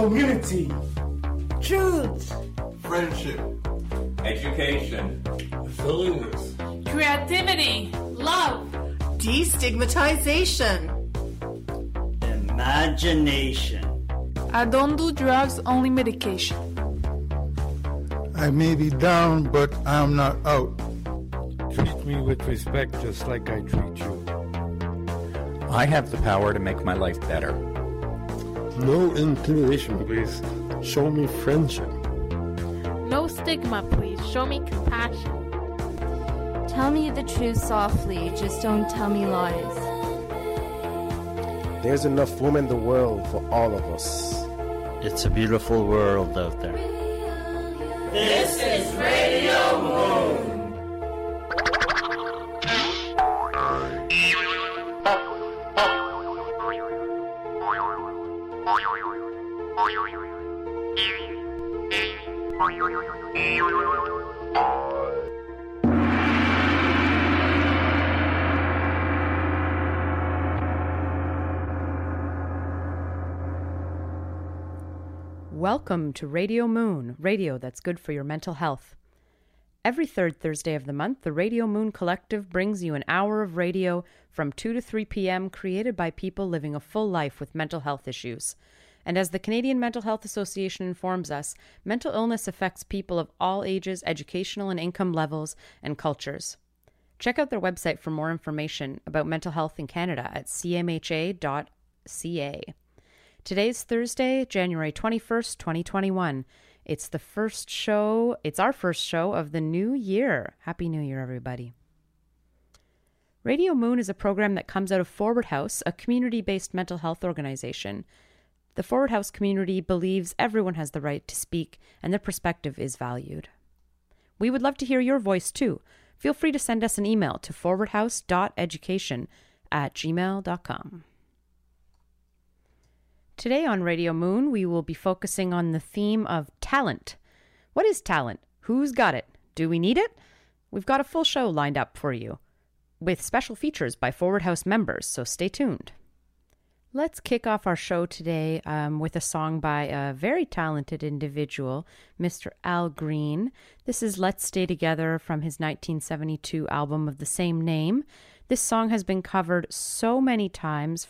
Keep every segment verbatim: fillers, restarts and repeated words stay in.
community, truth, friendship, education, resilience, creativity, love, destigmatization, imagination. I don't do drugs, only medication. I may be down, but I'm not out. Treat me with respect just like I treat you. I have the power to make my life better. No intimidation, please. Show me friendship. No stigma, please. Show me compassion. Tell me the truth softly, just don't tell me lies. There's enough women in the world for all of us. It's a beautiful world out there. This is Radio Moon. Welcome to Radio Moon, radio that's good for your mental health. Every third Thursday of the month, the Radio Moon Collective brings you an hour of radio from two to three p.m. created by people living a full life with mental health issues. And as the Canadian Mental Health Association informs us, mental illness affects people of all ages, educational and income levels, and cultures. Check out their website for more information about mental health in Canada at c m h a dot c a. Today's Thursday, January twenty-first, twenty twenty-one. It's the first show, it's our first show of the new year. Happy New Year, everybody. Radio Moon is a program that comes out of Forward House, a community-based mental health organization. The Forward House community believes everyone has the right to speak and their perspective is valued. We would love to hear your voice too. Feel free to send us an email to forwardhouse dot education at gmail dot com. Today on Radio Moon, we will be focusing on the theme of talent. What is talent? Who's got it? Do we need it? We've got a full show lined up for you, with special features by Forward House members, so stay tuned. Let's kick off our show today um, with a song by a very talented individual, Mister Al Green. This is Let's Stay Together from his nineteen seventy-two album of the same name. This song has been covered so many times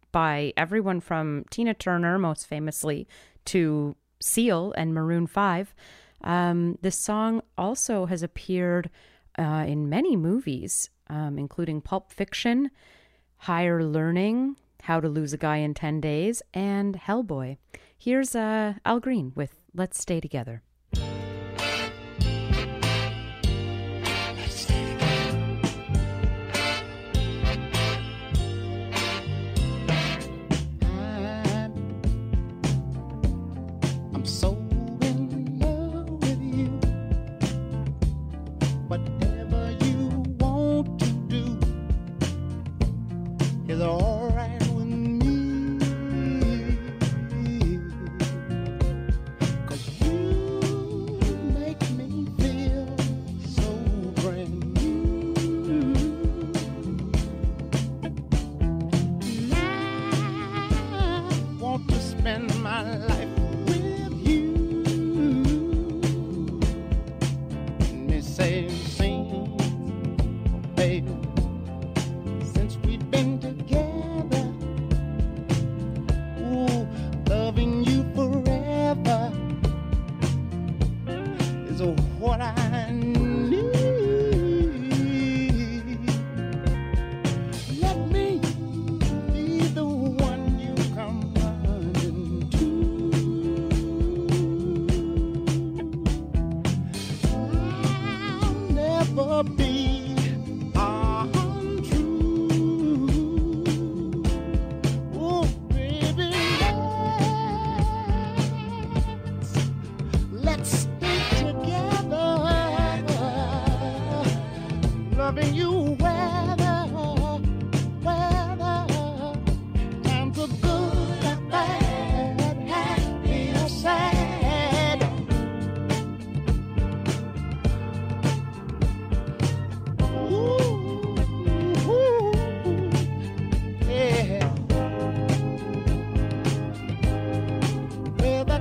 by everyone from Tina Turner, most famously, to Seal and Maroon five. Um, this song also has appeared uh, in many movies, um, including Pulp Fiction, Higher Learning, How to Lose a Guy in ten days, and Hellboy. Here's uh, Al Green with Let's Stay Together. Whether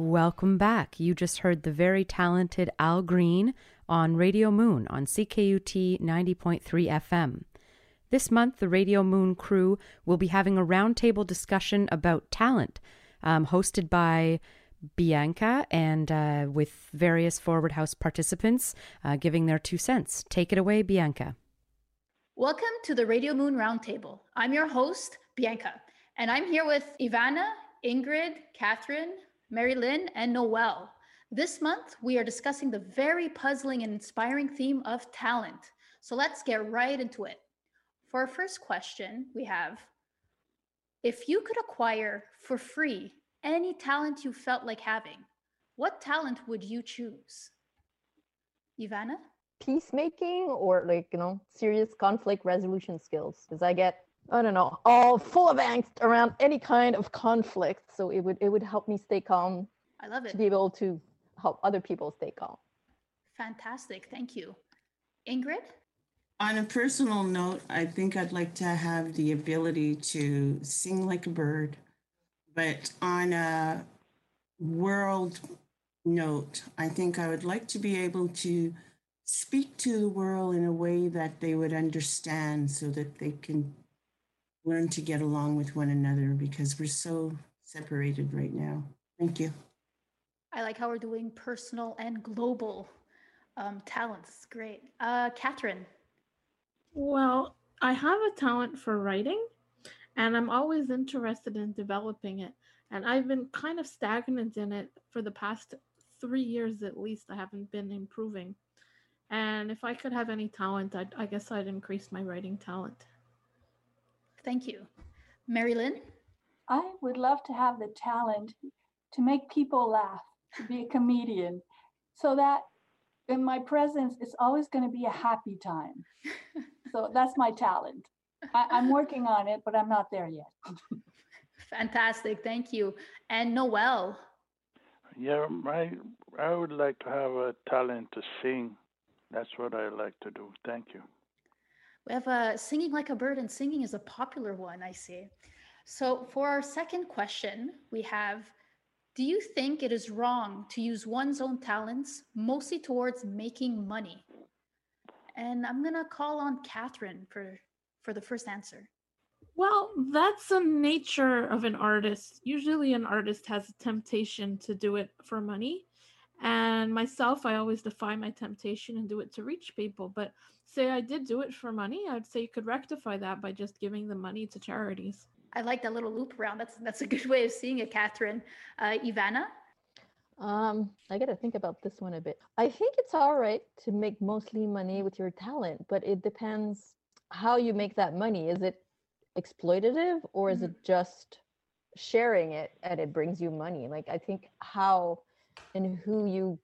Welcome back. You just heard the very talented Al Green on Radio Moon on C K U T ninety point three F M. This month, the Radio Moon crew will be having a roundtable discussion about talent, um, hosted by Bianca and uh, with various Forward House participants uh, giving their two cents. Take it away, Bianca. Welcome to the Radio Moon Roundtable. I'm your host, Bianca, and I'm here with Ivana, Ingrid, Catherine, Mary Lynn, and Noelle. This month, we are discussing the very puzzling and inspiring theme of talent. So let's get right into it. For our first question, we have, if you could acquire for free any talent you felt like having, what talent would you choose? Ivana? Peacemaking or like, you know, serious conflict resolution skills. Because I get, I don't know, all full of angst around any kind of conflict. So it would it would help me stay calm. I love it. To be able to help other people stay calm. Fantastic. Thank you. Ingrid? On a personal note, I think I'd like to have the ability to sing like a bird. But on a world note, I think I would like to be able to speak to the world in a way that they would understand so that they can learn to get along with one another, because we're so separated right now. Thank you. I like how we're doing personal and global um, talents. Great. Uh, Catherine. Well, I have a talent for writing, and I'm always interested in developing it. And I've been kind of stagnant in it for the past three years at least. I haven't been improving. And if I could have any talent, I'd, I guess I'd increase my writing talent. Thank you. Mary Lynn? I would love to have the talent to make people laugh, to be a comedian, so that in my presence, it's always going to be a happy time. So that's my talent. I, I'm working on it, but I'm not there yet. Fantastic. Thank you. And Noelle? Yeah, my, I would like to have a talent to sing. That's what I like to do. Thank you. We have uh, singing like a bird, and singing is a popular one, I see. So for our second question, we have, do you think it is wrong to use one's own talents mostly towards making money? And I'm going to call on Catherine for, for the first answer. Well, that's the nature of an artist. Usually an artist has a temptation to do it for money. And myself, I always defy my temptation and do it to reach people. But say I did do it for money, I'd say you could rectify that by just giving the money to charities. I like that little loop around. That's that's a good way of seeing it, Catherine. Uh, Ivana? Um, I got to think about this one a bit. I think it's all right to make mostly money with your talent, but it depends how you make that money. Is it exploitative, or is mm-hmm. it just sharing it and it brings you money? Like, I think how and who you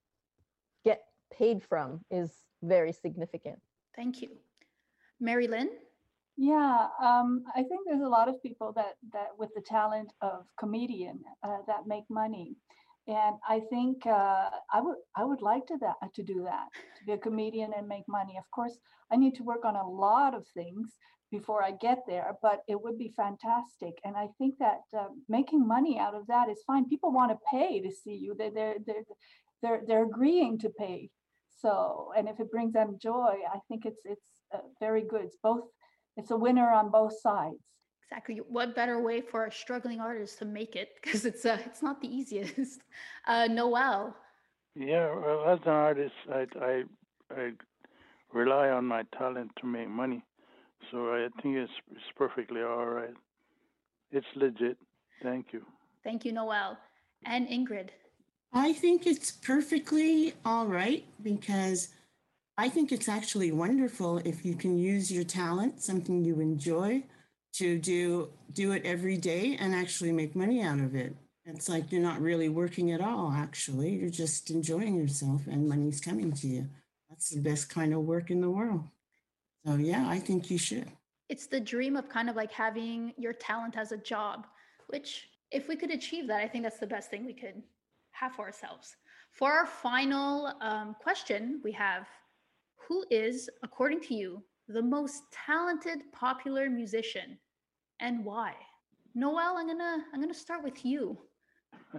get paid from is very significant. Thank you. Mary Lynn? Yeah, um, I think there's a lot of people that, that with the talent of comedian uh, that make money. And I think uh, I would I would like to that to do that, to be a comedian and make money. Of course, I need to work on a lot of things before I get there, but it would be fantastic. And I think that uh, making money out of that is fine. People want to pay to see you. They're they're they're they're, they're agreeing to pay. So, and if it brings them joy, I think it's it's uh, very good. It's both. It's a winner on both sides. Exactly. What better way for a struggling artist to make it? Because it's uh, it's not the easiest. Uh, Noelle. Yeah, well, as an artist, I, I I rely on my talent to make money, so I think it's it's perfectly all right. It's legit. Thank you. Thank you, Noelle. And Ingrid. I think it's perfectly all right, because I think it's actually wonderful if you can use your talent, something you enjoy, to do do it every day and actually make money out of it. It's like you're not really working at all, actually. You're just enjoying yourself and money's coming to you. That's the best kind of work in the world. So yeah, I think you should. It's the dream of kind of like having your talent as a job, which if we could achieve that, I think that's the best thing we could have for ourselves. For our final um, question, we have, who is, according to you, the most talented popular musician, and why? Noelle, I'm gonna I'm gonna start with you.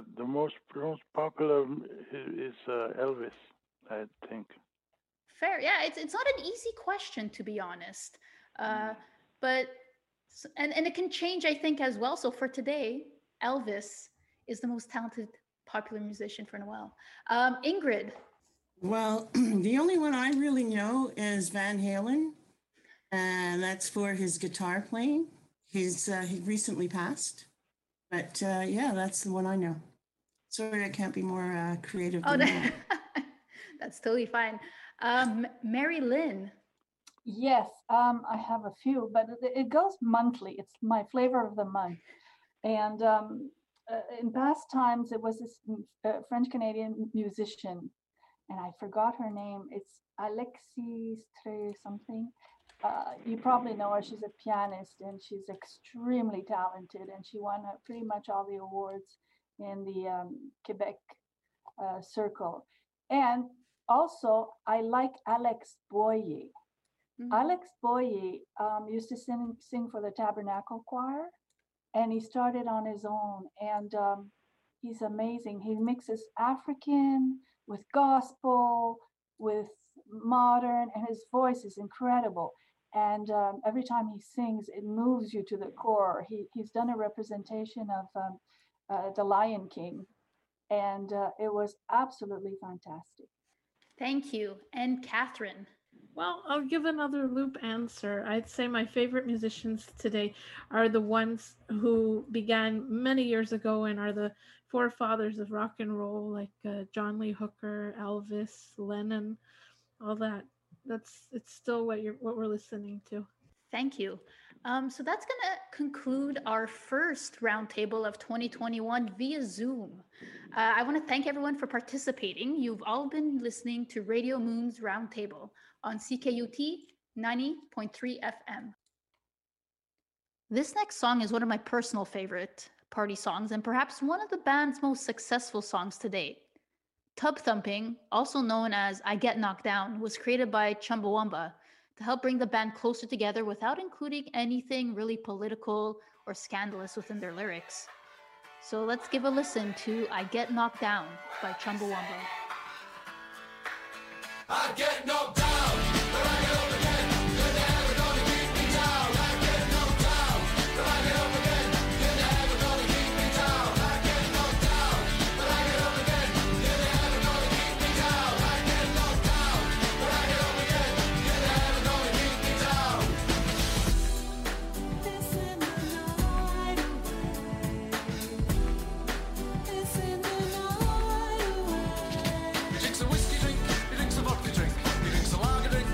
The most, most popular is, is uh, Elvis, I think. Fair. Yeah, it's it's not an easy question, to be honest. Uh, but, and, and it can change, I think, as well. So for today, Elvis is the most talented popular musician for Noel. Um, Ingrid. Well, the only one I really know is Van Halen, and that's for his guitar playing. He's uh, he recently passed, but uh, yeah, that's the one I know. Sorry, I can't be more uh, creative than oh, that. That's totally fine. Um, Mary Lynn. Yes, um, I have a few, but it, it goes monthly. It's my flavor of the month. And um, uh, in past times, it was this uh, French-Canadian musician, and I forgot her name. It's Alexis Tré something. Uh, you probably know her. She's a pianist, and she's extremely talented, and she won uh, pretty much all the awards in the um, Quebec uh, circle. And also, I like Alex Boyer. Mm-hmm. Alex Boyer um, used to sing, sing for the Tabernacle Choir, and he started on his own. And um, he's amazing. He mixes African with gospel, with modern, and his voice is incredible. And um, every time he sings, it moves you to the core. He, he's done a representation of um, uh, The Lion King, and uh, it was absolutely fantastic. Thank you. And Catherine. Well, I'll give another loop answer. I'd say my favorite musicians today are the ones who began many years ago and are the forefathers of rock and roll, like uh, John Lee Hooker, Elvis, Lennon, all that. That's it's still what you're what we're listening to. Thank you. Um, so that's going to conclude our first roundtable of twenty twenty-one via Zoom. Uh, I want to thank everyone for participating. You've all been listening to Radio Moon's Roundtable on C K U T ninety point three F M. This next song is one of my personal favorite party songs and perhaps one of the band's most successful songs to date. Tub Thumping, also known as I Get Knocked Down, was created by Chumbawamba to help bring the band closer together without including anything really political or scandalous within their lyrics. So let's give a listen to I Get Knocked Down by Chumbawamba. I get knocked down, but I get up again. You're never gonna keep me down. I get knocked down, but I get up again. You're never gonna keep me down. I get knocked down, but I get up again. You're never gonna keep me down. I get knocked down, but I get up again. You're never gonna keep me down. It's in the night away. It's in the night away. He drinks a whiskey drink, he drinks a vodka drink, he drinks a lager drink.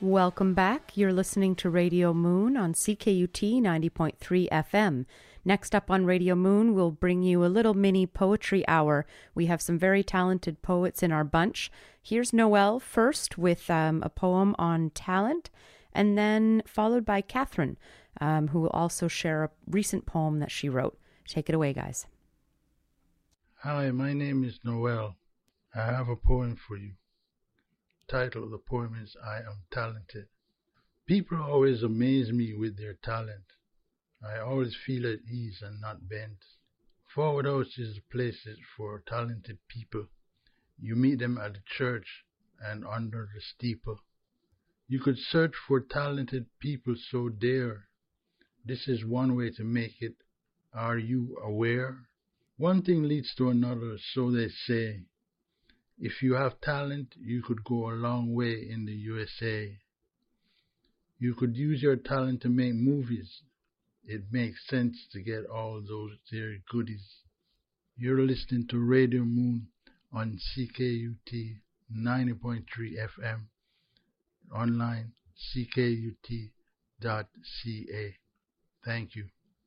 Welcome back. You're listening to Radio Moon on C K U T ninety point three F M. Next up on Radio Moon, we'll bring you a little mini poetry hour. We have some very talented poets in our bunch. Here's Noelle first with um, a poem on talent, and then followed by Catherine, um, who will also share a recent poem that she wrote. Take it away, guys. Hi, my name is Noelle. I have a poem for you. The title of the poem is I Am Talented. People always amaze me with their talent. I always feel at ease and not bent. Forward House is a place for talented people. You meet them at the church and under the steeple. You could search for talented people so dare. This is one way to make it. Are you aware? One thing leads to another, so they say. If you have talent, you could go a long way in the U S A. You could use your talent to make movies. It makes sense to get all those there goodies. You're listening to Radio Moon on C K U T ninety point three F M, online C K U T dot C A. Thank you.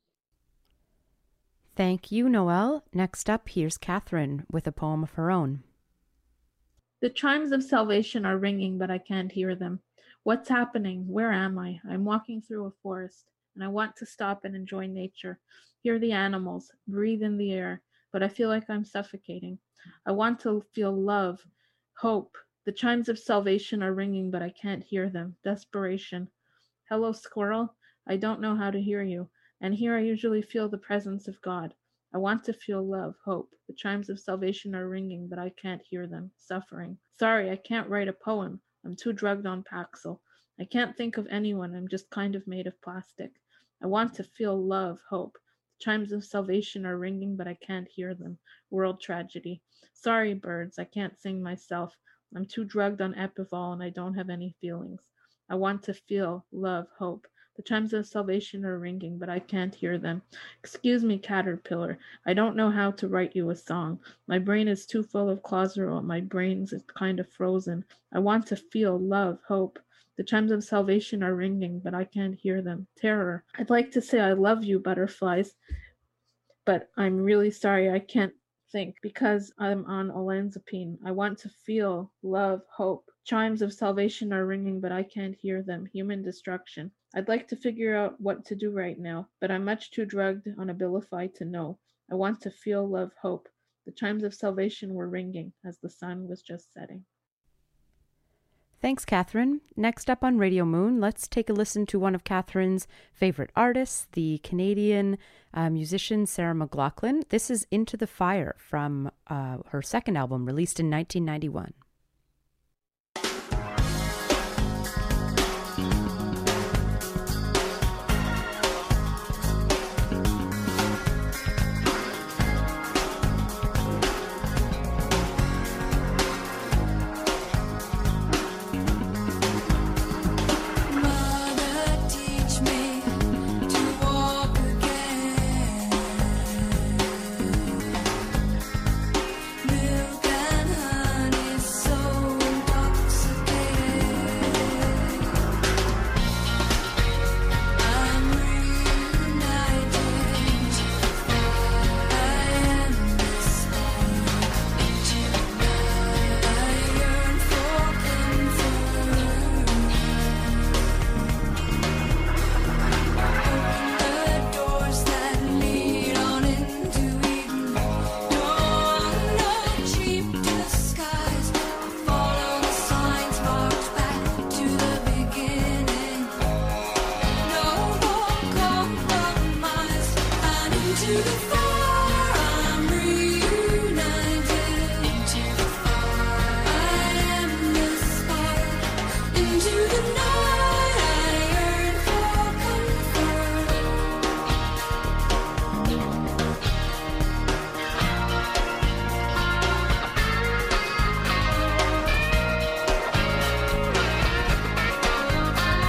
Thank you, Noelle. Next up, here's Catherine with a poem of her own. The chimes of salvation are ringing, but I can't hear them. What's happening? Where am I? I'm walking through a forest, and I want to stop and enjoy nature, hear the animals, breathe in the air, but I feel like I'm suffocating. I want to feel love, hope. The chimes of salvation are ringing, but I can't hear them. Desperation. Hello, squirrel. I don't know how to hear you, and here I usually feel the presence of God. I want to feel love, hope. The chimes of salvation are ringing, but I can't hear them. Suffering. Sorry, I can't write a poem. I'm too drugged on Paxil. I can't think of anyone. I'm just kind of made of plastic. I want to feel love, hope. The chimes of salvation are ringing, but I can't hear them. World tragedy. Sorry, birds. I can't sing myself. I'm too drugged on Epival, and I don't have any feelings. I want to feel love, hope. The chimes of salvation are ringing, but I can't hear them. Excuse me, caterpillar. I don't know how to write you a song. My brain is too full of Clozaril. My brain's kind of frozen. I want to feel love, hope. The chimes of salvation are ringing, but I can't hear them. Terror. I'd like to say I love you, butterflies, but I'm really sorry I can't think because I'm on olanzapine. I want to feel love, hope. Chimes of salvation are ringing, but I can't hear them. Human destruction. I'd like to figure out what to do right now, but I'm much too drugged on Abilify to know. I want to feel love, hope. The chimes of salvation were ringing as the sun was just setting. Thanks, Catherine. Next up on Radio Moon, let's take a listen to one of Catherine's favorite artists, the Canadian uh, musician Sarah McLachlan. This is Into the Fire from uh, her second album, released in nineteen ninety-one.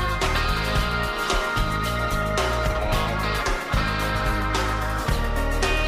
Thank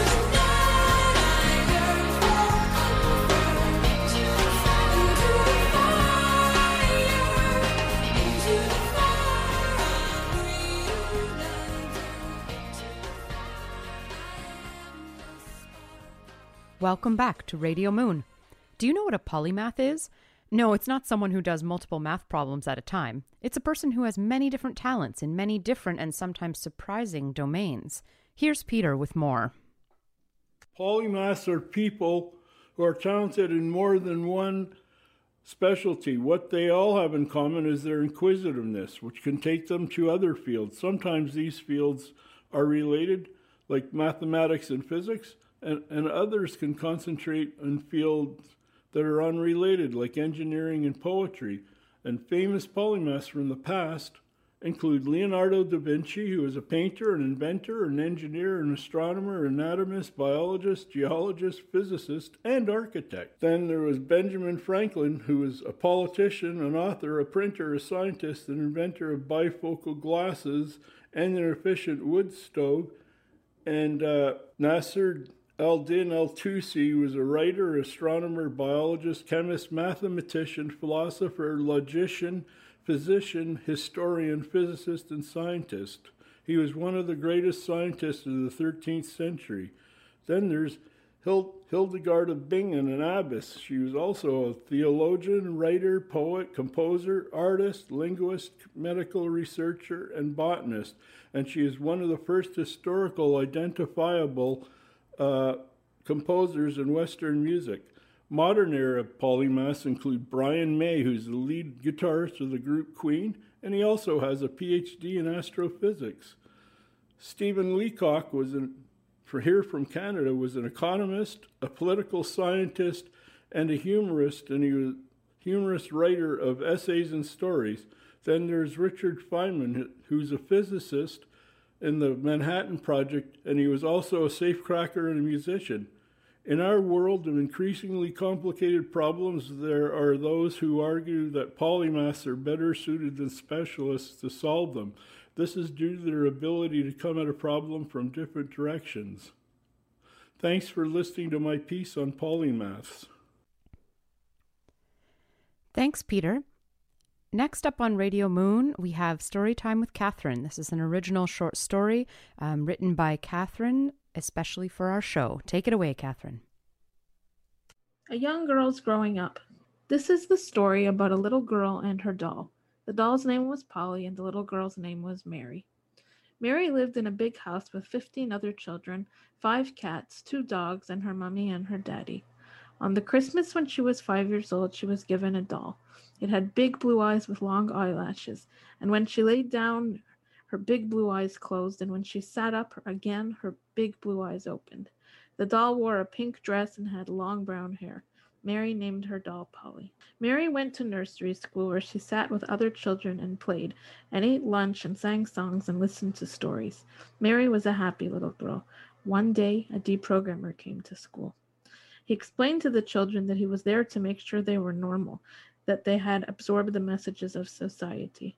Welcome back to Radio Moon. Do you know what a polymath is? No, it's not someone who does multiple math problems at a time. It's a person who has many different talents in many different and sometimes surprising domains. Here's Peter with more. Polymaths are people who are talented in more than one specialty. What they all have in common is their inquisitiveness, which can take them to other fields. Sometimes these fields are related, like mathematics and physics, and, and others can concentrate on fields that are unrelated, like engineering and poetry. And famous polymaths from the past include Leonardo da Vinci, who was a painter, an inventor, an engineer, an astronomer, anatomist, biologist, geologist, physicist, and architect. Then there was Benjamin Franklin, who was a politician, an author, a printer, a scientist, an inventor of bifocal glasses, and an efficient wood stove. And uh, Nasser al-Din al-Tusi was a writer, astronomer, biologist, chemist, mathematician, philosopher, logician, physician, historian, physicist, and scientist. He was one of the greatest scientists of the thirteenth century. Then there's Hild- Hildegard of Bingen, an abbess. She was also a theologian, writer, poet, composer, artist, linguist, medical researcher, and botanist. And she is one of the first historical identifiable uh, composers in Western music. Modern era polymaths include Brian May, who's the lead guitarist of the group Queen, and he also has a P H D in astrophysics. Stephen Leacock was an, for here from Canada, was an economist, a political scientist, and a humorist, and he was a humorous writer of essays and stories. Then there's Richard Feynman, who's a physicist in the Manhattan Project, and he was also a safecracker and a musician. In our world of increasingly complicated problems, there are those who argue that polymaths are better suited than specialists to solve them. This is due to their ability to come at a problem from different directions. Thanks for listening to my piece on polymaths. Thanks, Peter. Next up on Radio Moon, we have Story Time with Catherine. This is an original short story um, written by Catherine, especially for our show. Take it away, Catherine. A young girl's growing up. This is the story about a little girl and her doll. The doll's name was Polly, and the little girl's name was Mary. Mary lived in a big house with fifteen other children, five cats, two dogs, and her mummy and her daddy. On the Christmas when she was five years old, she was given a doll. It had big blue eyes with long eyelashes, and when she laid down, her big blue eyes closed, and when she sat up again, her big blue eyes opened. The doll wore a pink dress and had long brown hair. Mary named her doll Polly. Mary went to nursery school where she sat with other children and played, and ate lunch and sang songs and listened to stories. Mary was a happy little girl. One day, a deprogrammer came to school. He explained to the children that he was there to make sure they were normal, that they had absorbed the messages of society.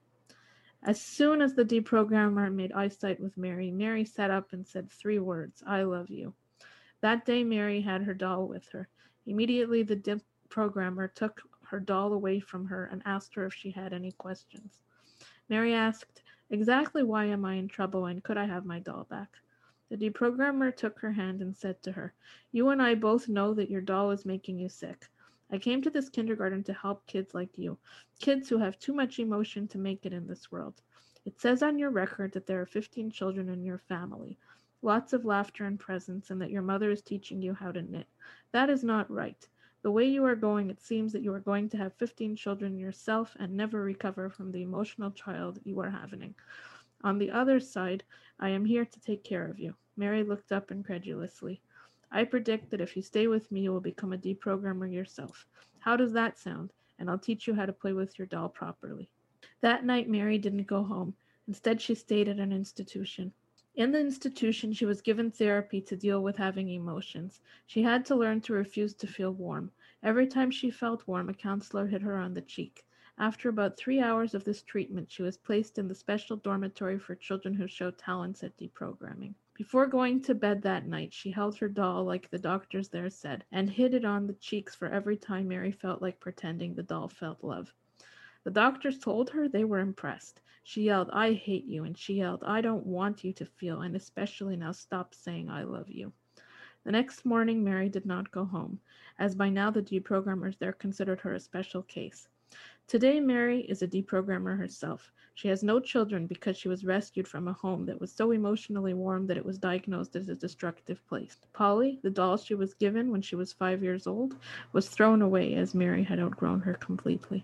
As soon as the deprogrammer made eye sight with Mary, Mary sat up and said three words, "I love you." That day, Mary had her doll with her. Immediately, the deprogrammer took her doll away from her and asked her if she had any questions. Mary asked, "Exactly why am I in trouble, and could I have my doll back?" The deprogrammer took her hand and said to her, "You and I both know that your doll is making you sick. I came to this kindergarten to help kids like you, kids who have too much emotion to make it in this world. It says on your record that there are fifteen children in your family, lots of laughter and presents, and that your mother is teaching you how to knit. That is not right. The way you are going, it seems that you are going to have fifteen children yourself and never recover from the emotional child you are having. On the other side, I am here to take care of you." Mary looked up incredulously. "I predict that if you stay with me, you will become a deprogrammer yourself. How does that sound? And I'll teach you how to play with your doll properly." That night, Mary didn't go home. Instead, she stayed at an institution. In the institution, she was given therapy to deal with having emotions. She had to learn to refuse to feel warm. Every time she felt warm, a counselor hit her on the cheek. After about three hours of this treatment, she was placed in the special dormitory for children who show talents at deprogramming. Before going to bed that night, she held her doll like the doctors there said, and hid it on the cheeks for every time Mary felt like pretending the doll felt love. The doctors told her they were impressed. She yelled, "I hate you," and she yelled, "I don't want you to feel, and especially now stop saying I love you." The next morning, Mary did not go home, as by now the deprogrammers there considered her a special case. Today, Mary is a deprogrammer herself. She has no children because she was rescued from a home that was so emotionally warm that it was diagnosed as a destructive place. Polly, the doll she was given when she was five years old, was thrown away as Mary had outgrown her completely.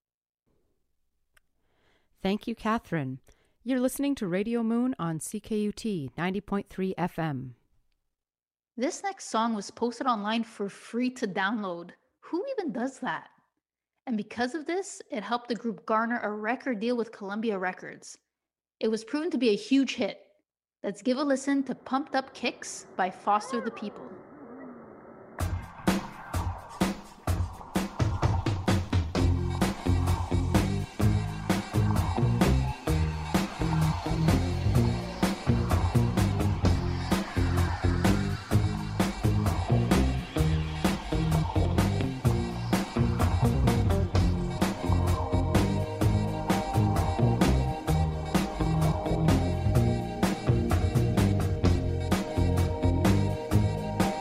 Thank you, Catherine. You're listening to Radio Moon on C K U T ninety point three F M. This next song was posted online for free to download. Who even does that? And because of this, it helped the group garner a record deal with Columbia Records. It was proven to be a huge hit. Let's give a listen to Pumped Up Kicks by Foster the People. Thank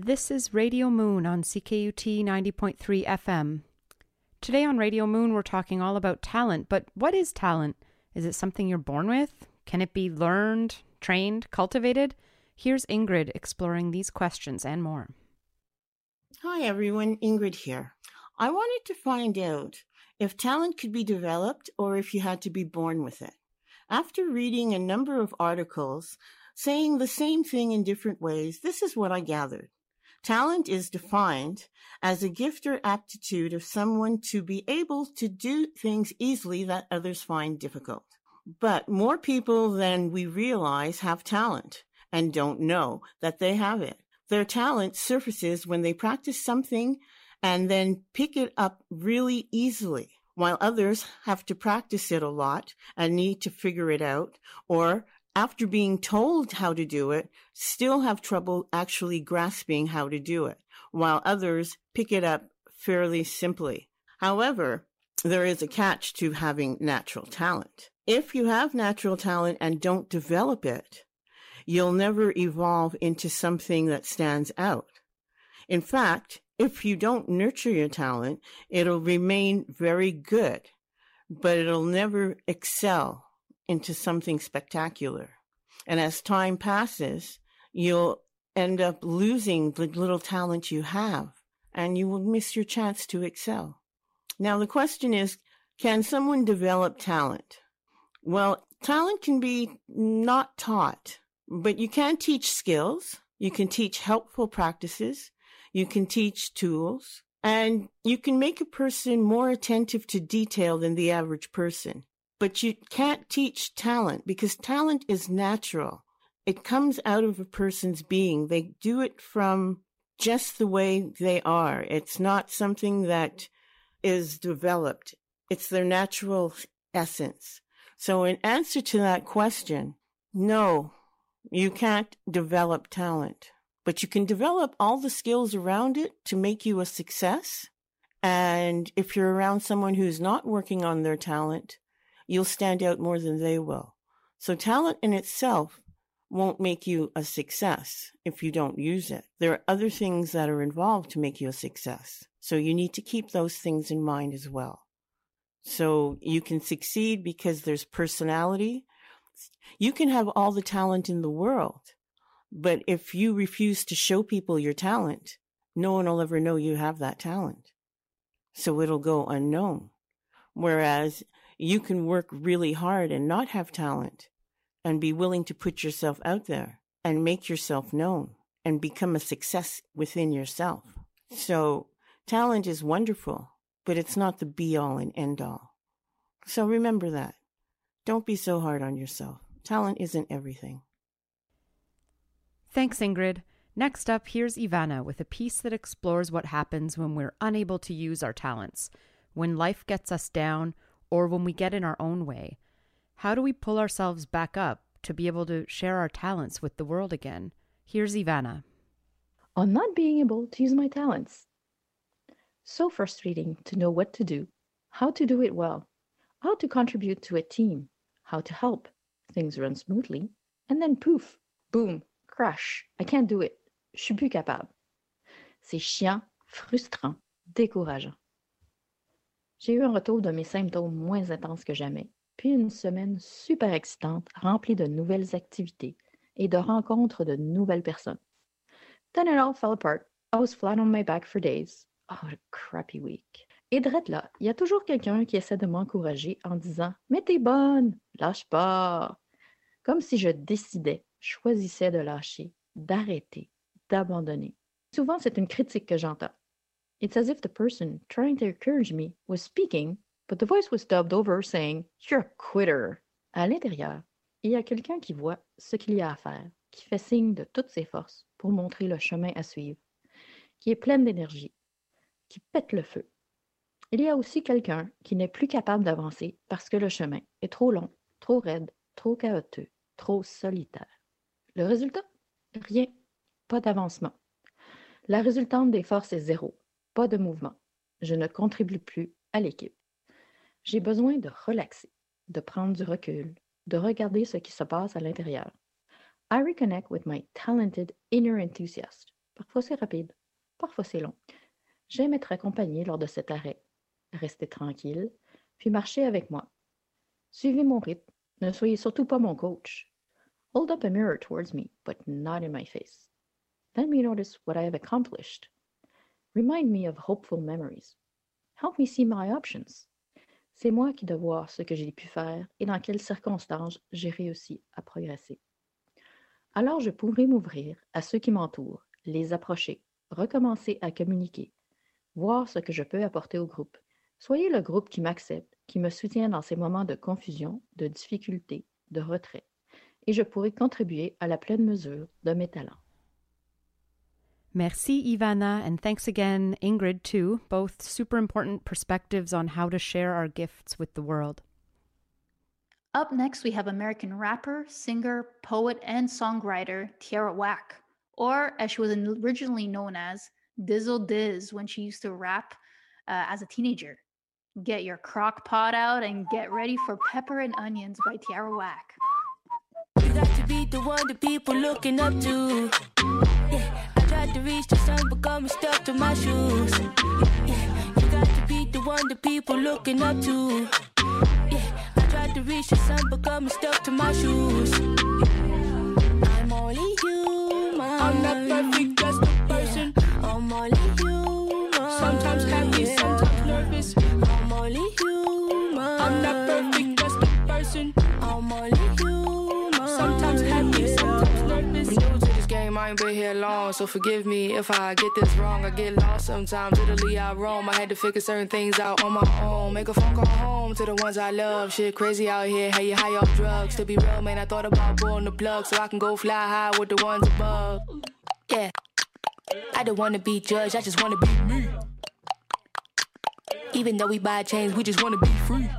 This is Radio Moon on C K U T ninety point three F M. Today on Radio Moon, we're talking all about talent. But what is talent? Is it something you're born with? Can it be learned, trained, cultivated? Here's Ingrid exploring these questions and more. Hi everyone, Ingrid here. I wanted to find out if talent could be developed or if you had to be born with it. After reading a number of articles saying the same thing in different ways, this is what I gathered. Talent is defined as a gift or aptitude of someone to be able to do things easily that others find difficult. But more people than we realize have talent and don't know that they have it. Their talent surfaces when they practice something and then pick it up really easily, while others have to practice it a lot and need to figure it out, or after being told how to do it, still have trouble actually grasping how to do it, while others pick it up fairly simply. However, there is a catch to having natural talent. If you have natural talent and don't develop it, you'll never evolve into something that stands out. In fact, if you don't nurture your talent, it'll remain very good, but it'll never excel into something spectacular. And as time passes, you'll end up losing the little talent you have, and you will miss your chance to excel. Now, the question is, can someone develop talent? Well, talent can be not taught, but you can teach skills, you can teach helpful practices, you can teach tools, and you can make a person more attentive to detail than the average person. But you can't teach talent because talent is natural. It comes out of a person's being. They do it from just the way they are. It's not something that is developed. It's their natural essence. So in answer to that question, no, you can't develop talent. But you can develop all the skills around it to make you a success. And if you're around someone who's not working on their talent, you'll stand out more than they will. So talent in itself won't make you a success if you don't use it. There are other things that are involved to make you a success. So you need to keep those things in mind as well. So you can succeed because there's personality. You can have all the talent in the world, but if you refuse to show people your talent, no one will ever know you have that talent. So it'll go unknown. Whereas you can work really hard and not have talent and be willing to put yourself out there and make yourself known and become a success within yourself. So talent is wonderful, but it's not the be-all and end-all. So remember that. Don't be so hard on yourself. Talent isn't everything. Thanks, Ingrid. Next up, here's Ivana with a piece that explores what happens when we're unable to use our talents, when life gets us down, or when we get in our own way. How do we pull ourselves back up to be able to share our talents with the world again? Here's Ivana. On not being able to use my talents. So frustrating to know what to do, how to do it well, how to contribute to a team, how to help things run smoothly, and then poof, boom, crash, I can't do it, je suis plus capable. C'est chiant, frustrant, décourageant. J'ai eu un retour de mes symptômes moins intenses que jamais, puis une semaine super excitante remplie de nouvelles activités et de rencontres de nouvelles personnes. Then it all fell apart. I was flat on my back for days. Oh, what a crappy week. Et drette là, il y a toujours quelqu'un qui essaie de m'encourager en disant « Mais t'es bonne, lâche pas !» Comme si je décidais, choisissais de lâcher, d'arrêter, d'abandonner. Souvent, c'est une critique que j'entends. It's as if the person trying to encourage me was speaking, but the voice was dubbed over saying, You're a quitter. À l'intérieur, il y a quelqu'un qui voit ce qu'il y a à faire, qui fait signe de toutes ses forces pour montrer le chemin à suivre, qui est pleine d'énergie, qui pète le feu. Il y a aussi quelqu'un qui n'est plus capable d'avancer parce que le chemin est trop long, trop raide, trop chaotique, trop solitaire. Le résultat? Rien. Pas d'avancement. La résultante des forces est zéro. Pas de mouvement. Je ne contribue plus à l'équipe. J'ai besoin de relaxer, de prendre du recul, de regarder ce qui se passe à l'intérieur. I reconnect with my talented inner enthusiast Parfois c'est rapide, parfois c'est long. J'aime être accompagnée lors de cet arrêt. Restez tranquille, puis marchez avec moi. Suivez mon rythme, ne soyez surtout pas mon coach. Hold up a mirror towards me, but not in my face. Let me notice what I have accomplished. Remind me of hopeful memories. Help me see my options. C'est moi qui dois voir ce que j'ai pu faire et dans quelles circonstances j'ai réussi à progresser. Alors je pourrai m'ouvrir à ceux qui m'entourent, les approcher, recommencer à communiquer, voir ce que je peux apporter au groupe. Soyez le groupe qui m'accepte, qui me soutient dans ces moments de confusion, de difficulté, de retrait, et je pourrai contribuer à la pleine mesure de mes talents. Merci, Ivana, and thanks again, Ingrid, too. Both super important perspectives on how to share our gifts with the world. Up next, we have American rapper, singer, poet, and songwriter Tierra Whack, or as she was originally known as, Dizzle Diz, when she used to rap uh, as a teenager. Get your crock pot out and get ready for Pepper and Onions by Tierra Whack. You got to be the one that people looking up to. Yeah, I tried to reach the sun, but got me stuck to my shoes. Yeah, you got to be the one that people looking up to. Yeah, I tried to reach the sun, but got me stuck to my shoes. I'm only human. I'm not perfect, just a person. I'm only human. Sometimes happy, sometimes nervous. I'm only human. I'm not perfect, just a person. I'm only human. Sometimes happy, sometimes nervous. I'm new to this game, I ain't been here long, so forgive me if I get this wrong. I get lost sometimes, Italy I roam. I had to figure certain things out on my own. Make a phone call home to the ones I love. Shit crazy out here, how you high off drugs. To be real, man, I thought about pulling the plug so I can go fly high with the ones above. Yeah, I don't wanna be judged, I just wanna be me. Even though we buy chains, we just wanna be free.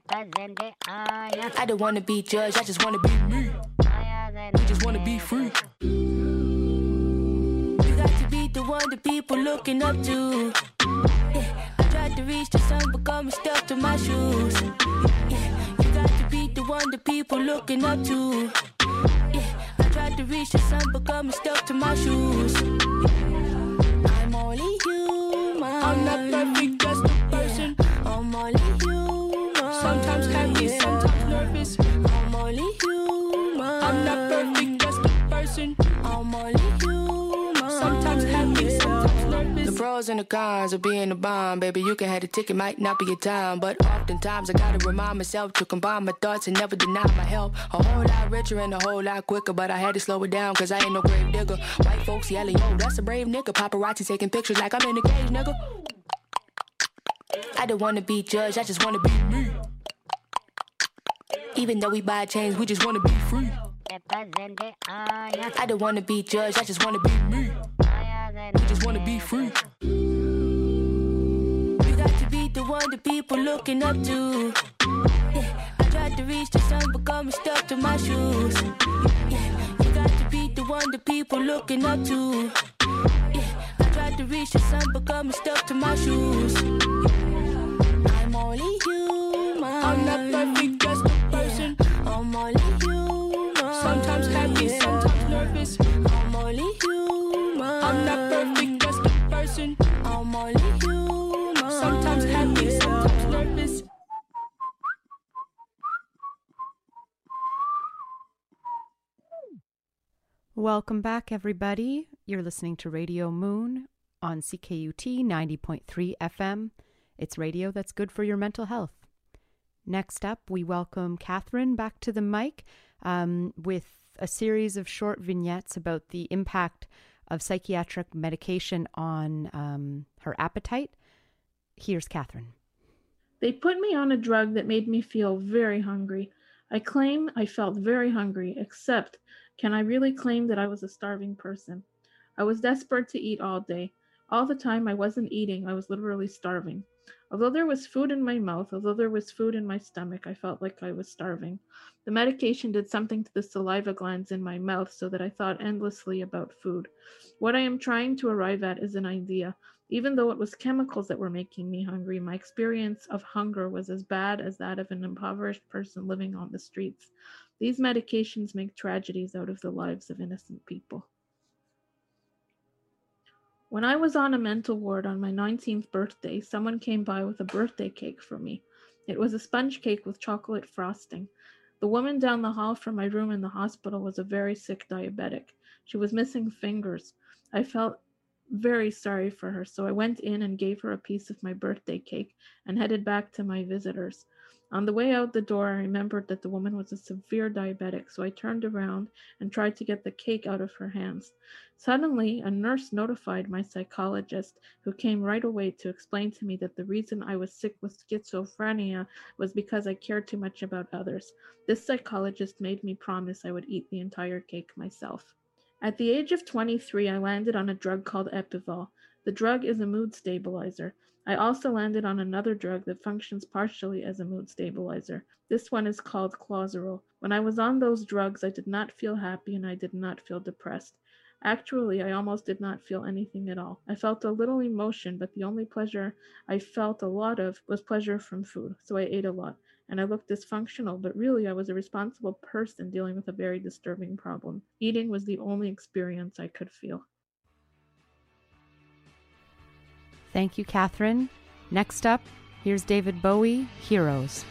I don't wanna be judged, I just wanna be me. We just wanna be free. You got to be the one that people looking up to. Yeah, I tried to reach the sun, but got me stuck to my shoes. Yeah, you got to be the one that people looking up to. Yeah, I tried to reach the sun, but got me stuck to my shoes. I'm only human. I'm not perfect, just a person. I'm only human. Sometimes happy, sometimes nervous. I'm only human. I'm not perfect, just a person. I'm only human. Sometimes happy, sometimes nervous. The pros and the cons of being a bomb, baby. You can have the ticket, might not be your time, but oftentimes I gotta remind myself to combine my thoughts and never deny my help. A whole lot richer and a whole lot quicker, but I had to slow it down cause I ain't no grave digger. White folks yelling, yo, that's a brave nigga. Paparazzi taking pictures like I'm in a cage, nigga. I don't wanna be judged, I just wanna be me. Even though we buy chains, we just wanna be free. I don't wanna be judged, I just wanna be me. We just wanna be free. You got to be the one that people looking up to. Yeah, I tried to reach the sun, but got me stuck to my shoes. Yeah, you got to be the one that people looking up to. Yeah, I tried to reach the sun, but got me stuck to my shoes. I'm only human. I'm not perfect, just a person. I'm only human. Sometimes happy, sometimes nervous. I'm only human. I'm not perfect, just a person. I'm only human. Sometimes happy, sometimes nervous. Welcome back, everybody. You're listening to Radio Moon on C K U T ninety point three F M. It's radio that's good for your mental health. Next up, we welcome Catherine back to the mic um, with a series of short vignettes about the impact of psychiatric medication on um, her appetite. Here's Catherine. They put me on a drug that made me feel very hungry. I claim I felt very hungry, except can I really claim that I was a starving person? I was desperate to eat all day. All the time I wasn't eating, I was literally starving. Although there was food in my mouth, although there was food in my stomach, I felt like I was starving. The medication did something to the saliva glands in my mouth so that I thought endlessly about food. What I am trying to arrive at is an idea. Even though it was chemicals that were making me hungry, my experience of hunger was as bad as that of an impoverished person living on the streets. These medications make tragedies out of the lives of innocent people. When I was on a mental ward on my nineteenth birthday, someone came by with a birthday cake for me. It was a sponge cake with chocolate frosting. The woman down the hall from my room in the hospital was a very sick diabetic. She was missing fingers. I felt very sorry for her, so I went in and gave her a piece of my birthday cake and headed back to my visitors. On the way out the door, I remembered that the woman was a severe diabetic, so I turned around and tried to get the cake out of her hands. Suddenly, a nurse notified my psychologist, who came right away to explain to me that the reason I was sick with schizophrenia was because I cared too much about others. This psychologist made me promise I would eat the entire cake myself. At the age of twenty-three, I landed on a drug called Epival. The drug is a mood stabilizer. I also landed on another drug that functions partially as a mood stabilizer. This one is called Clozaril. When I was on those drugs, I did not feel happy and I did not feel depressed. Actually, I almost did not feel anything at all. I felt a little emotion, but the only pleasure I felt a lot of was pleasure from food, so I ate a lot. And I looked dysfunctional, but really I was a responsible person dealing with a very disturbing problem. Eating was the only experience I could feel. Thank you, Catherine. Next up, here's David Bowie, Heroes.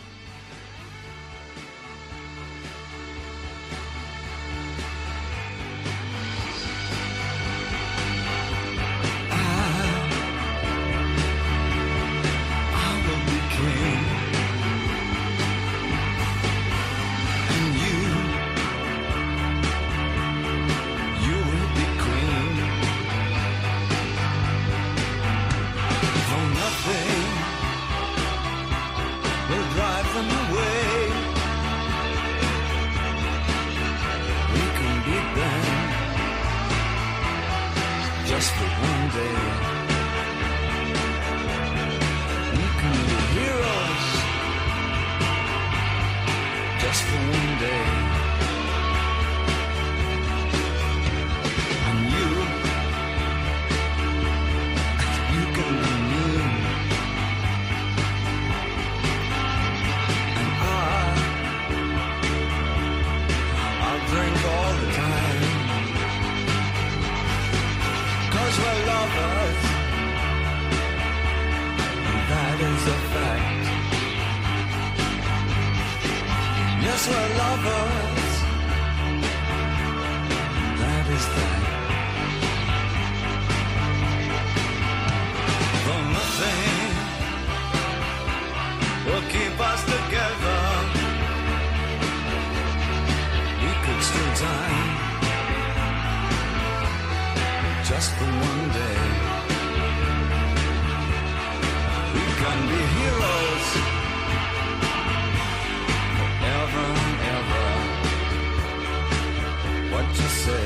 Just for one day, we can be heroes. Just for one day, and you, you can be me, and I, I'll drink all the time. Cause we're lovers, and that is a fact. Yes, we're lovers, that is that. Though nothing will keep us together, we could still die. Just for one day, we can be heroes forever and ever. What you say?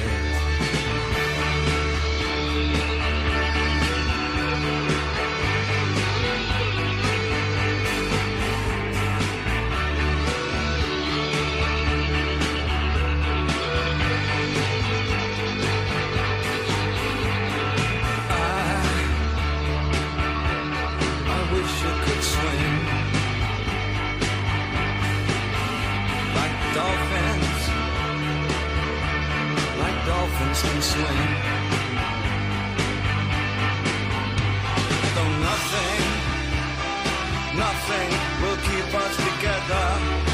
Can swim. Though nothing, nothing will keep us together.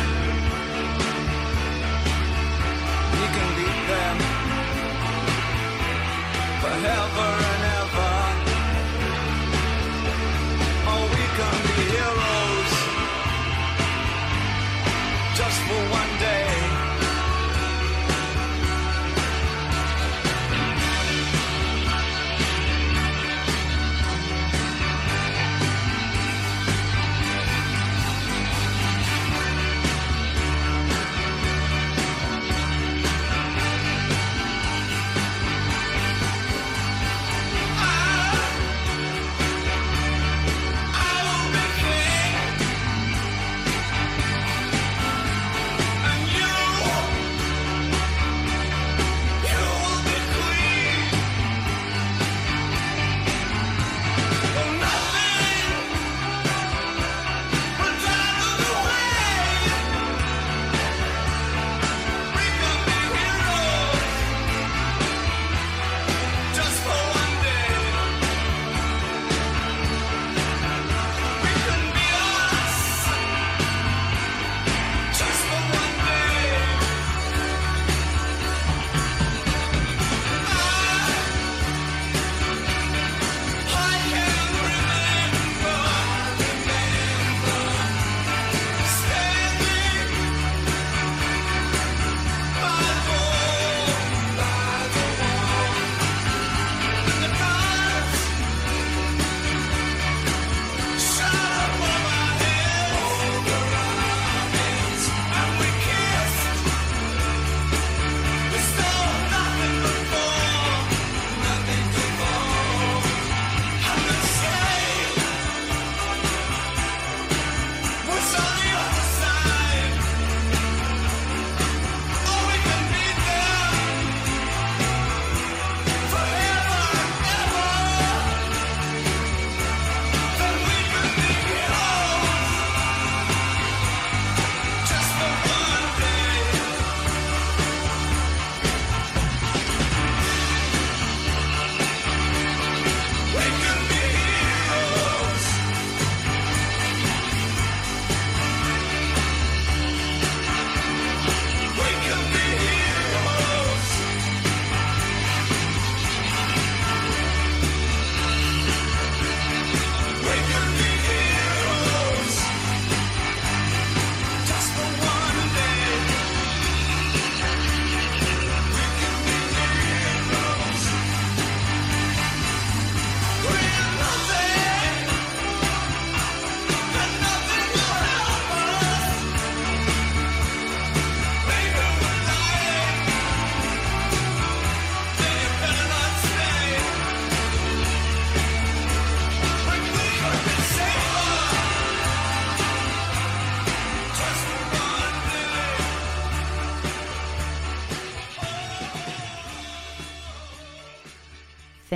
We can beat them forever and ever. Oh, we can be heroes just for one day.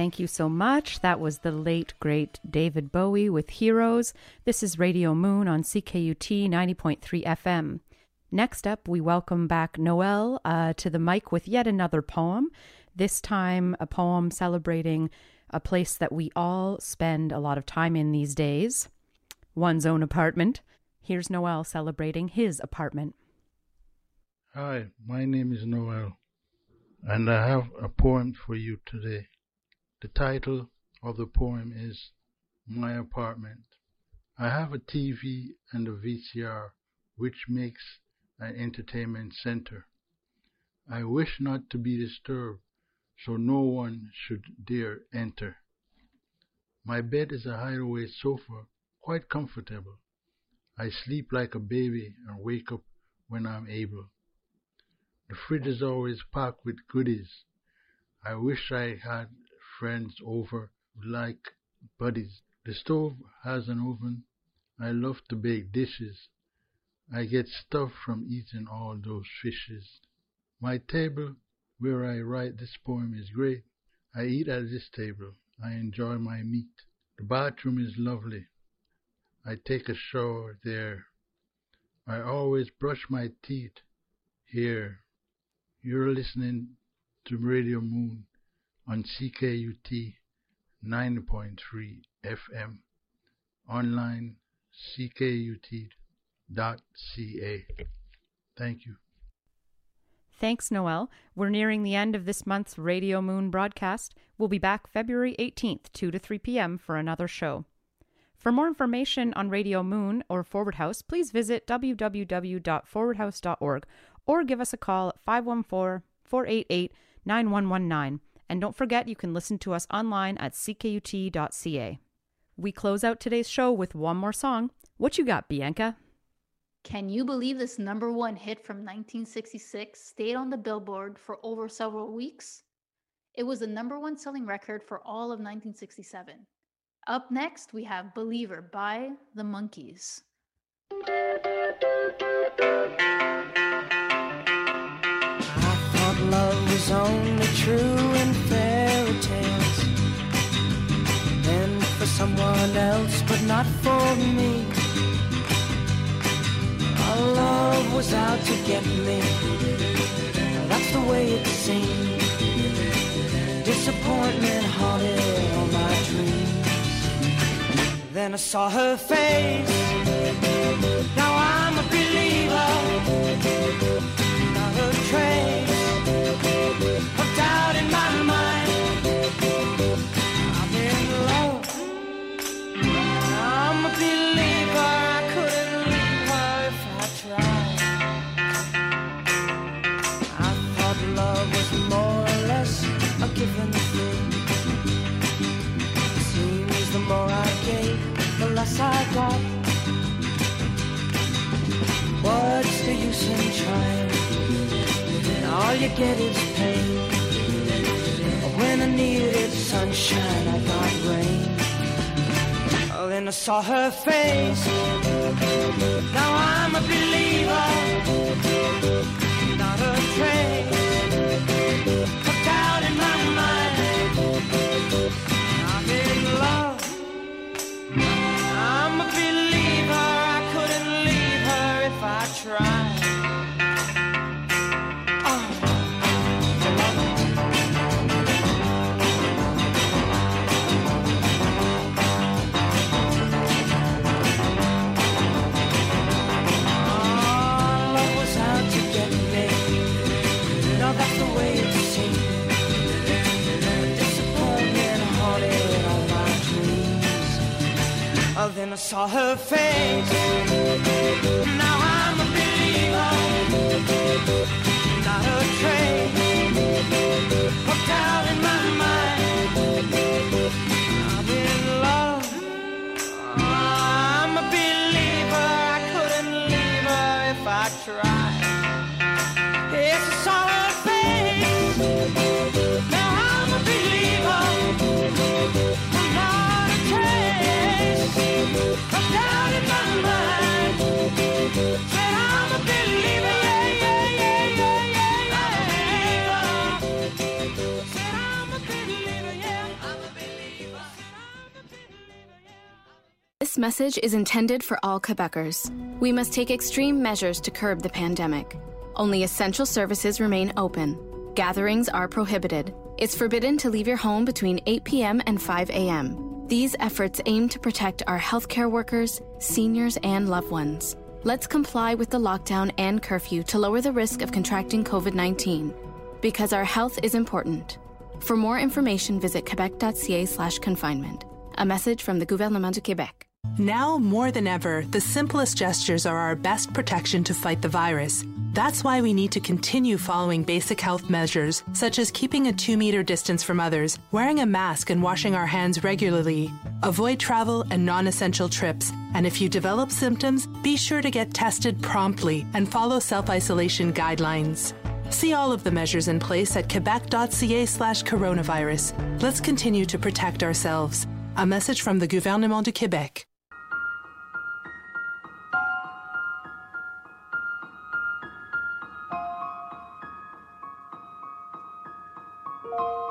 Thank you so much. That was the late, great David Bowie with Heroes. This is Radio Moon on C K U T ninety point three F M. Next up, we welcome back Noel uh, to the mic with yet another poem. This time, a poem celebrating a place that we all spend a lot of time in these days, one's own apartment. Here's Noel celebrating his apartment. Hi, my name is Noel, and I have a poem for you today. The title of the poem is My Apartment. I have a T V and a V C R, which makes an entertainment center. I wish not to be disturbed, so no one should dare enter. My bed is a hideaway sofa, quite comfortable. I sleep like a baby and wake up when I'm able. The fridge is always packed with goodies. I wish I had friends over like buddies. The stove has an oven. I love to bake dishes. I get stuff from eating all those fishes. My table where I write this poem is great. I eat at this table. I enjoy my meat. The bathroom is lovely. I take a shower there. I always brush my teeth here. You're listening to Radio Moon on C K U T ninety point three F M. Online C K U T dot C A. Thank you. Thanks, Noel. We're nearing the end of this month's Radio Moon broadcast. We'll be back February eighteenth, two to three p.m. for another show. For more information on Radio Moon or Forward House, please visit w w w dot forward house dot org or give us a call at five one four, four eight eight, nine one one nine. And don't forget, you can listen to us online at c k u t dot c a. We close out today's show with one more song. What you got, Bianca? Can you believe this number one hit from nineteen sixty-six stayed on the Billboard for over several weeks? It was the number one selling record for all of nineteen sixty-seven. Up next, we have Believer by the Monkees. I thought love was only true in fairy tales, meant for someone else but not for me. Our love was out to get me, that's the way it seemed. Disappointment haunted all my dreams. Then I saw her face, now I'm a believer. Not a trace of doubt in my mind. I'm in love, I'm a believer. I couldn't leave her if I tried. I thought love was more or less a given thing. Seems the more I gave, the less I got. What's the use in trying? All you get is pain. When I needed sunshine, I got rain. Oh, then I saw her face. Now I'm a believer. Not a trace of doubt in my mind. I'm in love. I'm a believer. I couldn't leave her if I tried. Then I saw her face. Now I'm a believer. Not a trace of doubt in my mind. I'm in love. I'm a believer. I couldn't leave her if I tried. Yes, I saw her face. Now I'm a believer. Not a trace of doubt in my mind. Said I'm a believer, yeah, yeah, yeah, yeah, yeah, yeah. Said I'm a believer, yeah. I'm a message is intended for all Quebecers. We must take extreme measures to curb the pandemic. Only essential services remain open. Gatherings are prohibited. It's forbidden to leave your home between eight p.m. and five a.m. These efforts aim to protect our healthcare workers, seniors, and loved ones. Let's comply with the lockdown and curfew to lower the risk of contracting COVID nineteen, because our health is important. For more information, visit quebec.ca slash confinement. A message from the Gouvernement du Québec. Now more than ever, the simplest gestures are our best protection to fight the virus. That's why we need to continue following basic health measures, such as keeping a two-meter distance from others, wearing a mask and washing our hands regularly. Avoid travel and non-essential trips. And if you develop symptoms, be sure to get tested promptly and follow self-isolation guidelines. See all of the measures in place at quebec.ca slash coronavirus. Let's continue to protect ourselves. A message from the Gouvernement du Québec. Thank you.